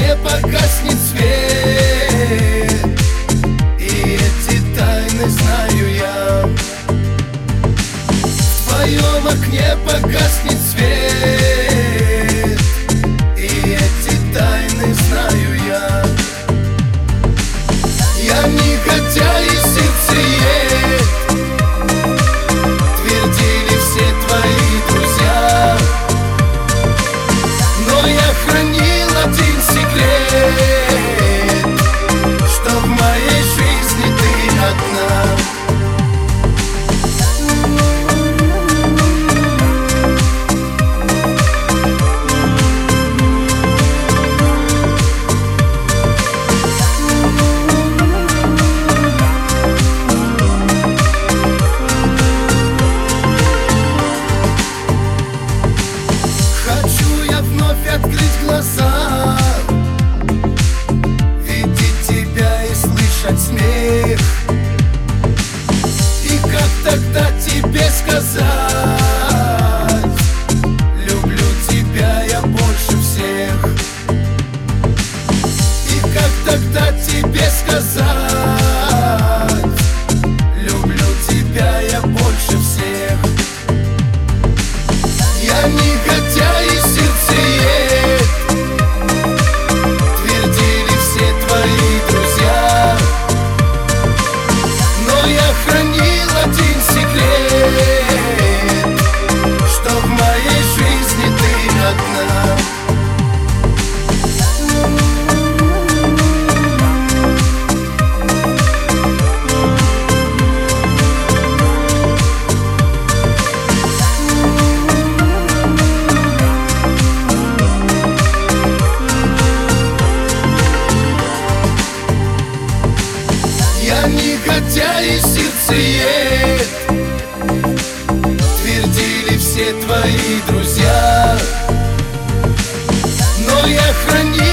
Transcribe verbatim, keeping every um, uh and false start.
окне погаснет свет, и эти тайны знаю я. В твоем окне погаснет свет, и эти тайны знаю я. Я негодяй и сердцеед, твердили все твои друзья, но я хранил один секрет, что в моей жизни ты одна. Открыть глаза, видеть тебя и слышать смех, и как тогда тебе сказать: люблю тебя я больше всех. И как тогда тебе сказать: люблю тебя я больше всех. Я негодяй и сердцеед, твердили все твои друзья, но я хранил один секрет, что в моей жизни ты одна. Я негодяй и сердцеед, твердили все твои друзья, но я хранил